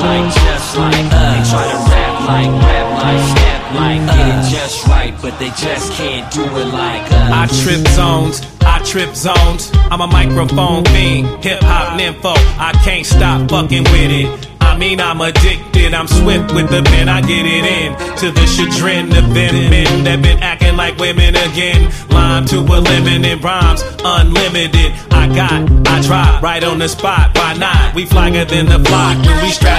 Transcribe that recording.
just like. They try to rap like, step like, get it just right, but they just can't do it like us. I trip zones, I'm a microphone fiend, hip-hop nympho, I can't stop fucking with it. I mean I'm addicted, I'm swift with the pen, I get it in to the chagrin of them men that been acting like women again. Lime to a lemon and rhymes unlimited. I drop right on the spot, why not? We flyer than the flock when we strap